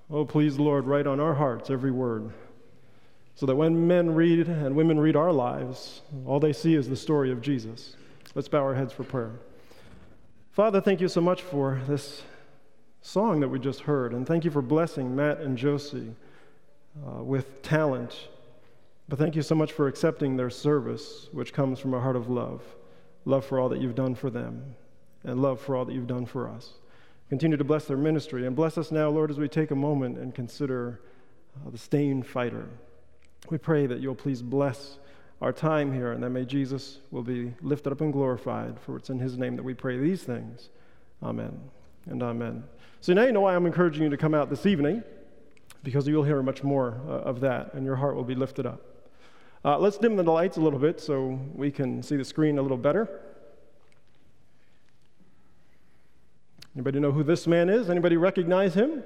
Oh, please, Lord, write on our hearts every word, so that when men read and women read our lives, all they see is the story of Jesus. Let's bow our heads for prayer. Father, thank you so much for this song that we just heard, and thank you for blessing Matt and Josie with talent. But thank you so much for accepting their service, which comes from a heart of love for all that you've done for them, and love for all that you've done for us. Continue to bless their ministry, and bless us now, Lord, as we take a moment and consider the stained fighter. We pray that you'll please bless our time here, and that may Jesus will be lifted up and glorified, for it's in his name that we pray these things. Amen and amen. So now you know why I'm encouraging you to come out this evening, because you'll hear much more of that, and your heart will be lifted up. Let's dim the lights a little bit so we can see the screen a little better. Anybody know who this man is? Anybody recognize him?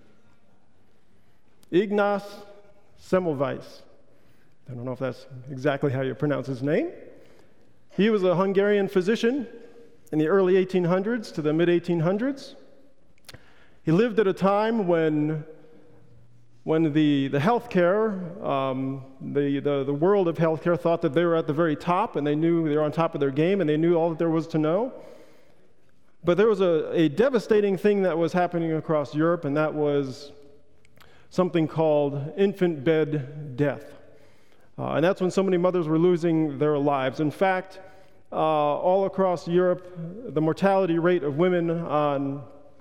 Ignaz Semmelweis. I don't know if that's exactly how you pronounce his name. He was a Hungarian physician in the early 1800s to the mid-1800s. He lived at a time when the healthcare, the world of healthcare thought that they were at the very top, and they knew they were on top of their game, and they knew all that there was to know. But there was a devastating thing that was happening across Europe, and that was something called infant bed death. And that's when so many mothers were losing their lives. In fact, all across Europe, the mortality rate of women on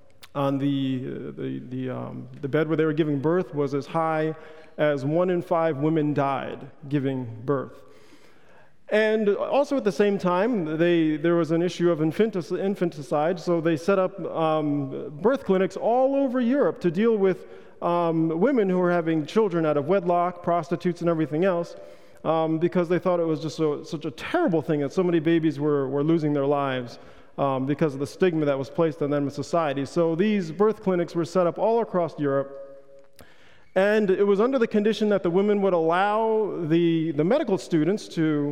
the bed where they were giving birth was as high as 1 in 5 women died giving birth. And also at the same time, there was an issue of infanticide, so they set up birth clinics all over Europe to deal with women who were having children out of wedlock, prostitutes, and everything else, because they thought it was just such a terrible thing that so many babies were losing their lives because of the stigma that was placed on them in society. So these birth clinics were set up all across Europe. And it was under the condition that the women would allow the medical students to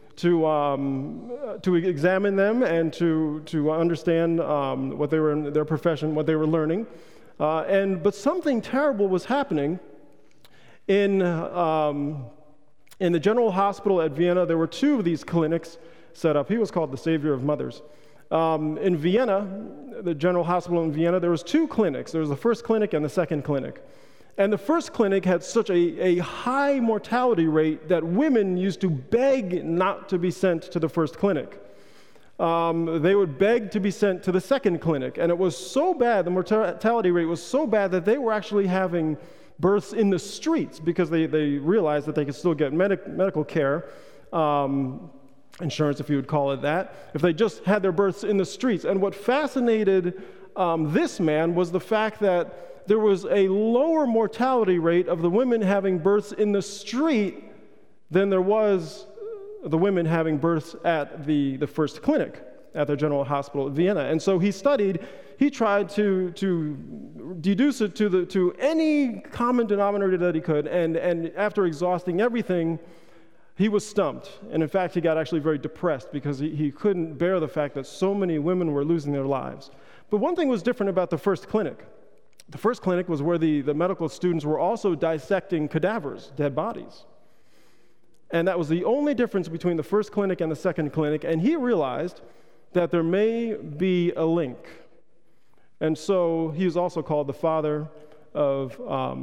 examine them and to understand what they were in their profession, what they were learning. But something terrible was happening in the General Hospital at Vienna. There were 2 of these clinics set up. He was called the Savior of Mothers. In Vienna, the General Hospital in Vienna, there was 2 clinics. There was the first clinic and the second clinic. And the first clinic had such a high mortality rate that women used to beg not to be sent to the first clinic. They would beg to be sent to the second clinic. And it was so bad, the mortality rate was so bad that they were actually having births in the streets because they realized that they could still get medical care, insurance if you would call it that, if they just had their births in the streets. And what fascinated this man was the fact that there was a lower mortality rate of the women having births in the street than there was the women having births at the first clinic at the General Hospital in Vienna. And so he tried to deduce it to any common denominator that he could, and after exhausting everything, he was stumped. And in fact, he got actually very depressed because he couldn't bear the fact that so many women were losing their lives. But one thing was different about the first clinic. The first clinic was where the medical students were also dissecting cadavers, dead bodies. And that was the only difference between the first clinic and the second clinic. And he realized that there may be a link. And so he was also called the father of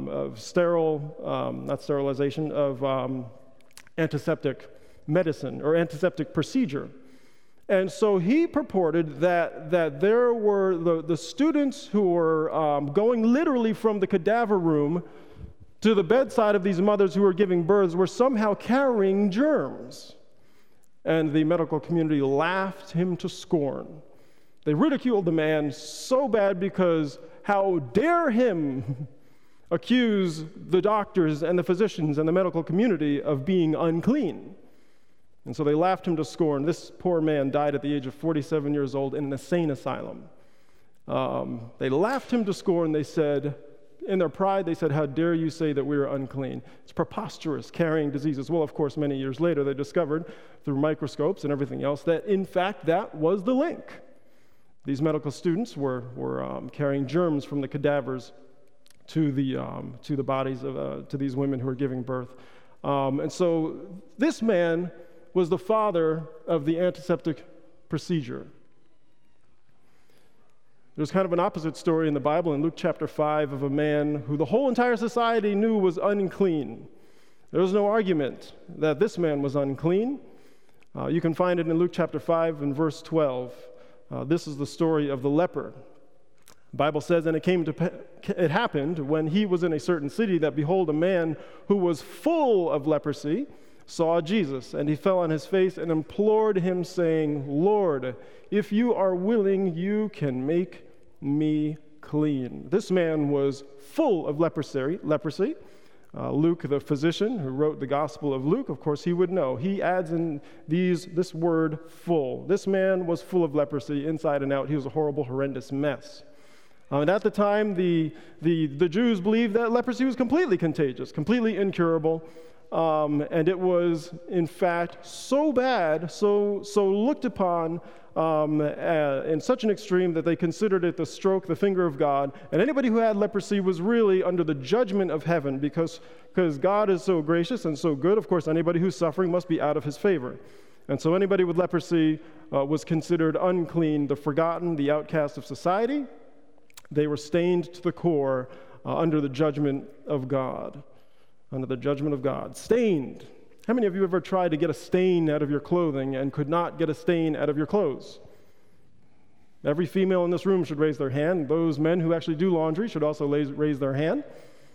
antiseptic medicine or antiseptic procedure. And so he purported that there were the students who were going literally from the cadaver room to the bedside of these mothers who were giving births were somehow carrying germs. And the medical community laughed him to scorn. They ridiculed the man so bad because how dare him accuse the doctors and the physicians and the medical community of being unclean. And so they laughed him to scorn. This poor man died at the age of 47 years old in an insane asylum. They laughed him to scorn. They said, in their pride, they said, "How dare you say that we are unclean? It's preposterous, carrying diseases." Well, of course, many years later, they discovered through microscopes and everything else that, in fact, that was the link. These medical students were carrying germs from the cadavers to the bodies of to these women who are giving birth. And so this man was the father of the antiseptic procedure. There's kind of an opposite story in the Bible in Luke chapter 5 of a man who the whole entire society knew was unclean. There was no argument that this man was unclean. You can find it in Luke chapter 5 and verse 12. This is the story of the leper. The Bible says, and it happened when he was in a certain city that, behold, a man who was full of leprosy saw Jesus, and he fell on his face and implored him, saying, Lord, if you are willing, you can make me clean. This man was full of leprosy. Luke, the physician who wrote the Gospel of Luke, of course, he would know. He adds in this word, full. This man was full of leprosy, inside and out. He was a horrible, horrendous mess. And at the time, the Jews believed that leprosy was completely contagious, completely incurable, and it was, in fact, so bad, so looked upon in such an extreme that they considered it the finger of God. And anybody who had leprosy was really under the judgment of heaven because God is so gracious and so good. Of course, anybody who's suffering must be out of his favor. And so anybody with leprosy was considered unclean, the forgotten, the outcast of society. They were stained to the core under the judgment of God. Under the judgment of God. Stained. How many of you ever tried to get a stain out of your clothing and could not get a stain out of your clothes? Every female in this room should raise their hand. Those men who actually do laundry should also raise their hand.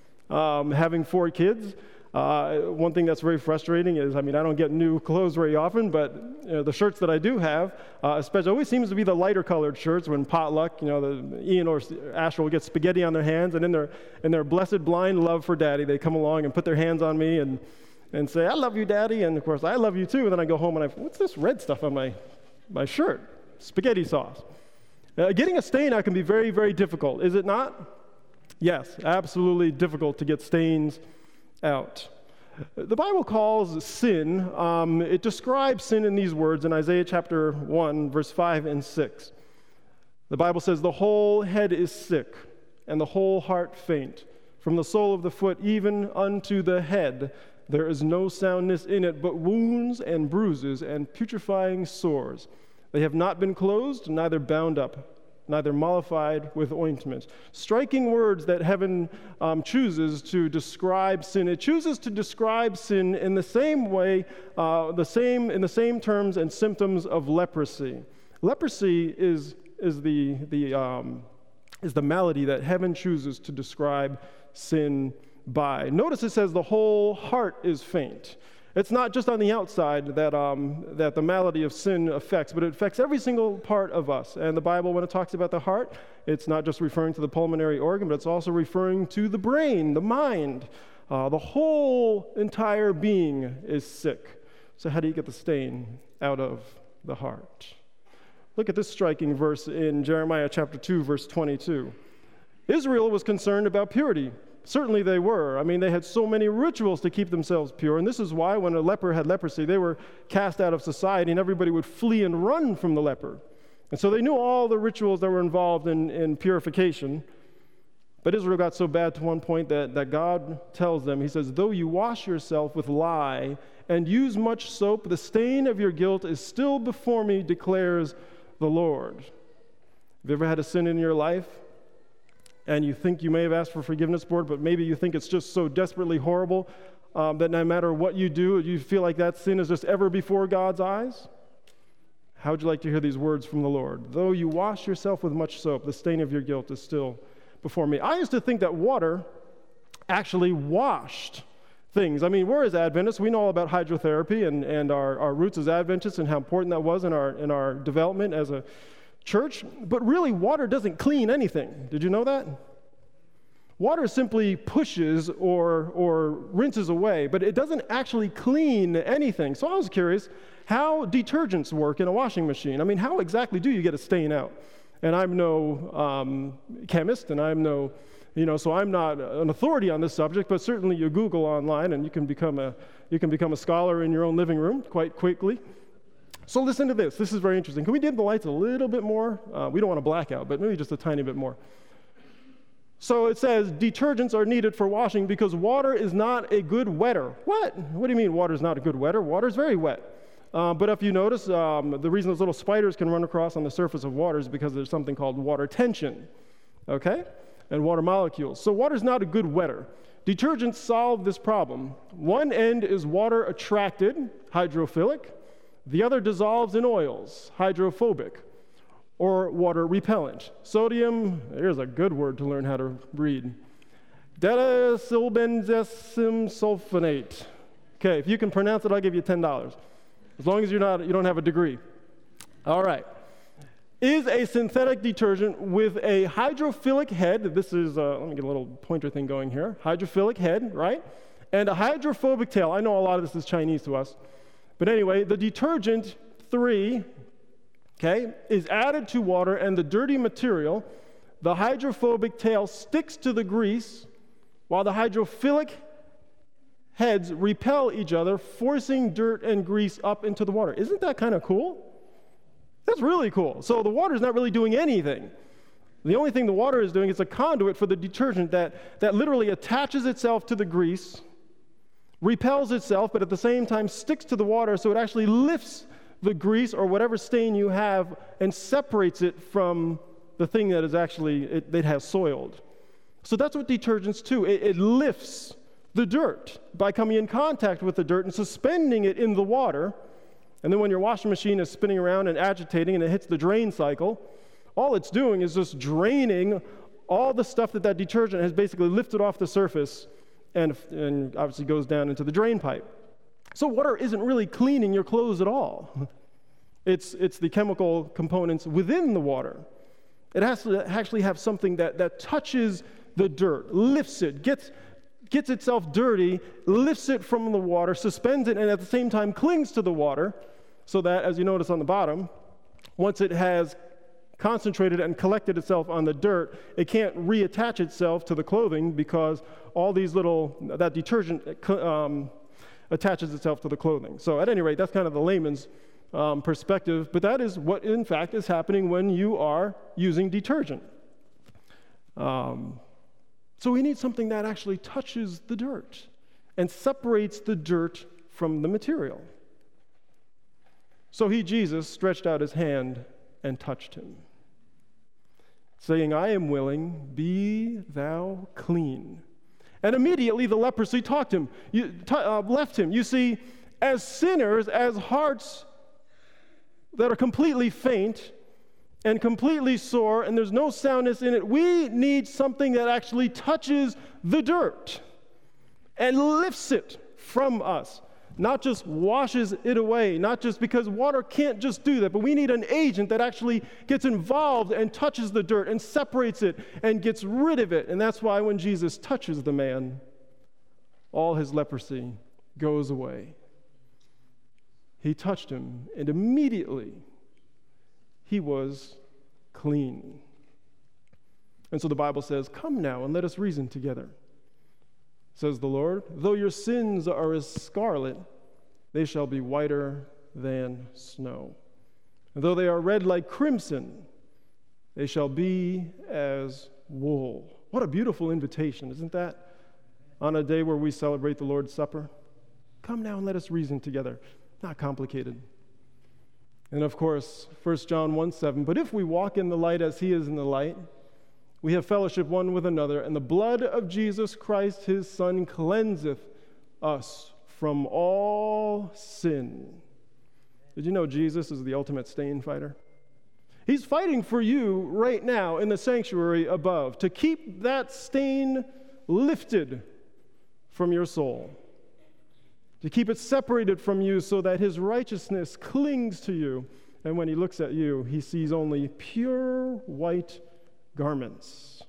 Having 4 kids, one thing that's very frustrating is, I don't get new clothes very often, but the shirts that I do have, especially, always seems to be the lighter colored shirts when potluck, Ian or Asher will get spaghetti on their hands, and in their blessed blind love for Daddy, they come along and put their hands on me and say, I love you, Daddy, and of course, I love you too, and then I go home and what's this red stuff on my shirt? Spaghetti sauce. Getting a stain out can be very, very difficult, is it not? Yes, absolutely difficult to get stains out. The Bible calls sin, it describes sin in these words in Isaiah chapter 1, verse 5 and 6. The Bible says, the whole head is sick, and the whole heart faint. From the sole of the foot even unto the head, there is no soundness in it, but wounds and bruises and putrefying sores. They have not been closed, neither bound up, neither mollified with ointment. Striking words that heaven chooses to describe sin. It chooses to describe sin in the same way, in the same terms and symptoms of leprosy. Leprosy is the malady that heaven chooses to describe sin by. Notice it says the whole heart is faint. It's not just on the outside that the malady of sin affects, but it affects every single part of us. And the Bible, when it talks about the heart, it's not just referring to the pulmonary organ, but it's also referring to the brain, the mind. The whole entire being is sick. So how do you get the stain out of the heart? Look at this striking verse in Jeremiah chapter 2, verse 22. Israel was concerned about purity. Certainly they were. They had so many rituals to keep themselves pure, and this is why when a leper had leprosy, they were cast out of society, and everybody would flee and run from the leper. And so they knew all the rituals that were involved in purification, but Israel got so bad to one point that God tells them, he says, though you wash yourself with lye and use much soap, the stain of your guilt is still before me, declares the Lord. Have you ever had a sin in your life? And you think you may have asked for forgiveness for it, but maybe you think it's just so desperately horrible that no matter what you do, you feel like that sin is just ever before God's eyes? How would you like to hear these words from the Lord? Though you wash yourself with much soap, the stain of your guilt is still before me. I used to think that water actually washed things. We're as Adventists, we know all about hydrotherapy and our roots as Adventists and how important that was in our development as a church, but really water doesn't clean anything. Did you know that? Water simply pushes or rinses away, but it doesn't actually clean anything. So I was curious how detergents work in a washing machine. How exactly do you get a stain out? And I'm no chemist, and I'm no, so I'm not an authority on this subject, but certainly you Google online and you can become a scholar in your own living room quite quickly. So listen to this. This is very interesting. Can we dim the lights a little bit more? We don't want a blackout, but maybe just a tiny bit more. So it says detergents are needed for washing because water is not a good wetter. What? What do you mean water is not a good wetter? Water is very wet. But if you notice, the reason those little spiders can run across on the surface of water is because there's something called water tension, okay? And water molecules. So water is not a good wetter. Detergents solve this problem. One end is water attracted, hydrophilic. The other dissolves in oils, hydrophobic, or water repellent. Sodium, here's a good word to learn how to read. Deacetylbenzoyl sulfonate. Okay, if you can pronounce it, I'll give you $10. As long as you don't have a degree. All right. Is a synthetic detergent with a hydrophilic head. This is, let me get a little pointer thing going here. Hydrophilic head, right? And a hydrophobic tail. I know a lot of this is Chinese to us. But anyway, the detergent 3, okay, is added to water, and the dirty material, the hydrophobic tail, sticks to the grease, while the hydrophilic heads repel each other, forcing dirt and grease up into the water. Isn't that kind of cool? That's really cool. So the water is not really doing anything. The only thing the water is doing is a conduit for the detergent that literally attaches itself to the grease, repels itself, but at the same time sticks to the water, so it actually lifts the grease or whatever stain you have and separates it from the thing that is actually, it has soiled. So that's what detergents do. It lifts the dirt by coming in contact with the dirt and suspending it in the water. And then when your washing machine is spinning around and agitating and it hits the drain cycle, all it's doing is just draining all the stuff that detergent has basically lifted off the surface and obviously goes down into the drain pipe. So water isn't really cleaning your clothes at all. It's the chemical components within the water. It has to actually have something that touches the dirt, lifts it, gets itself dirty, lifts it from the water, suspends it, and at the same time clings to the water, so that, as you notice on the bottom, once it has concentrated and collected itself on the dirt, it can't reattach itself to the clothing because all these that detergent attaches itself to the clothing. So at any rate, that's kind of the layman's perspective, but that is what, in fact, is happening when you are using detergent. So we need something that actually touches the dirt and separates the dirt from the material. So Jesus, stretched out his hand and touched him, saying, I am willing, be thou clean. And immediately the leprosy left him. You see, as sinners, as hearts that are completely faint and completely sore, and there's no soundness in it, we need something that actually touches the dirt and lifts it from us, not just washes it away, not just because water can't just do that, but we need an agent that actually gets involved and touches the dirt and separates it and gets rid of it. And that's why when Jesus touches the man, all his leprosy goes away. He touched him, and immediately he was clean. And so the Bible says, come now and let us reason together. Says the Lord, though your sins are as scarlet, they shall be whiter than snow. And though they are red like crimson, they shall be as wool. What a beautiful invitation, isn't that? On a day where we celebrate the Lord's Supper. Come now and let us reason together. Not complicated. And of course, 1 John 1:7, but if we walk in the light as he is in the light, we have fellowship one with another, and the blood of Jesus Christ, his Son, cleanseth us from all sin. Did you know Jesus is the ultimate stain fighter? He's fighting for you right now in the sanctuary above to keep that stain lifted from your soul, to keep it separated from you so that his righteousness clings to you. And when he looks at you, he sees only pure white garments.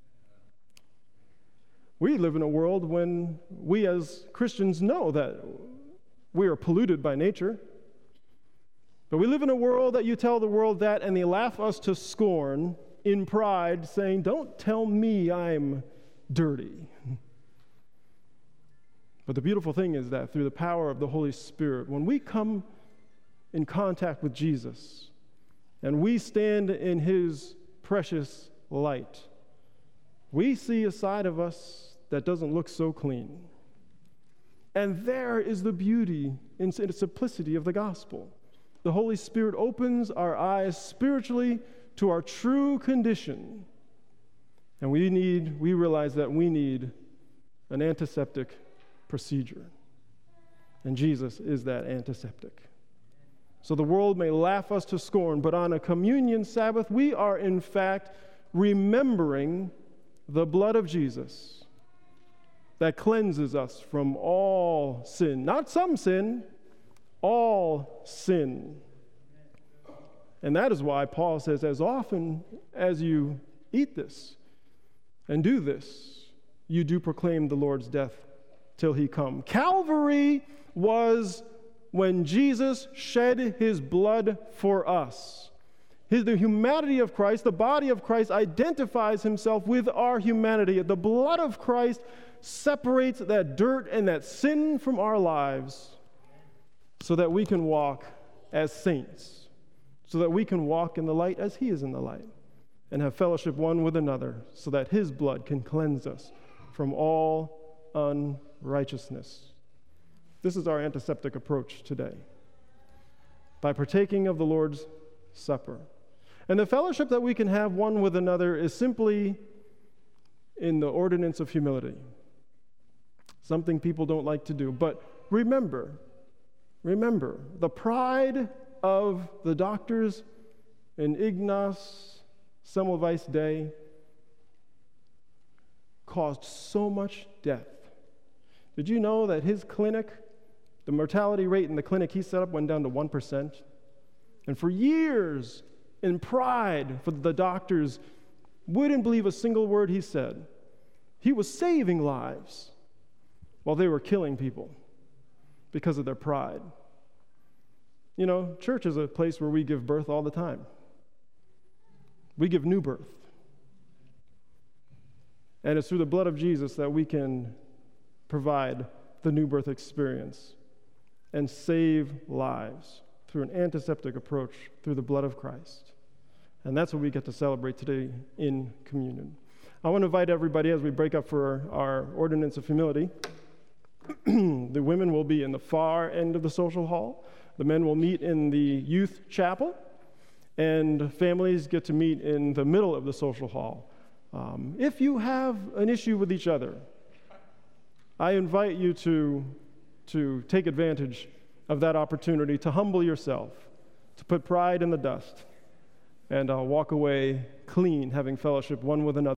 We live in a world when we as Christians know that we are polluted by nature. But we live in a world that you tell the world that and they laugh us to scorn in pride, saying, don't tell me I'm dirty. But the beautiful thing is that through the power of the Holy Spirit, when we come in contact with Jesus and we stand in his precious light, we see a side of us that doesn't look so clean. And there is the beauty and the simplicity of the gospel. The Holy Spirit opens our eyes spiritually to our true condition. And we realize that we need an antiseptic procedure. And Jesus is that antiseptic. So the world may laugh us to scorn, but on a communion Sabbath, we are in fact remembering the blood of Jesus that cleanses us from all sin. Not some sin, all sin. And that is why Paul says, as often as you eat this and do this, you do proclaim the Lord's death till he come. Calvary was when Jesus shed his blood for us. The humanity of Christ, the body of Christ, identifies himself with our humanity. The blood of Christ separates that dirt and that sin from our lives so that we can walk as saints, so that we can walk in the light as he is in the light, and have fellowship one with another, so that his blood can cleanse us from all unrighteousness. This is our antiseptic approach today, by partaking of the Lord's Supper. And the fellowship that we can have one with another is simply in the ordinance of humility, something people don't like to do. But remember, the pride of the doctors in Ignaz Semmelweis' day caused so much death. Did you know that his clinic, the mortality rate in the clinic he set up went down to 1%? And for years, in pride, for the doctors wouldn't believe a single word he said. He was saving lives while they were killing people because of their pride. You know, church is a place where we give birth all the time. We give new birth. And it's through the blood of Jesus that we can provide the new birth experience and save lives through an antiseptic approach through the blood of Christ. And that's what we get to celebrate today in communion. I want to invite everybody as we break up for our ordinance of humility. The women will be in the far end of the social hall. The men will meet in the youth chapel. And families get to meet in the middle of the social hall. If you have an issue with each other, I invite you to take advantage of that opportunity to humble yourself, to put pride in the dust, and walk away clean, having fellowship one with another.